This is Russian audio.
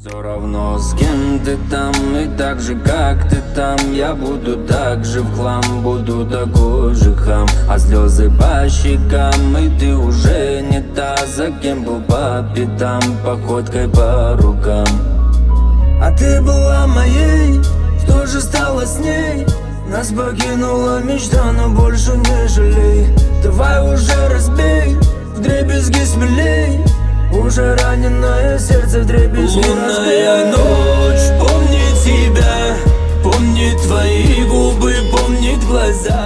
Все равно с кем ты там и так же как ты там. Я буду так же в хлам, буду такой же хам. А слезы по щекам, и ты уже не та, за кем был по пятам, походкой по рукам. А ты была моей, что же стало с ней? Нас покинула мечта, но больше не жалей. Давай уже разбей, вдребезги смелей. Уже раненое сердце вдребезги разбей. Лунная ночь помнит тебя, помнит твои губы, помнит глаза.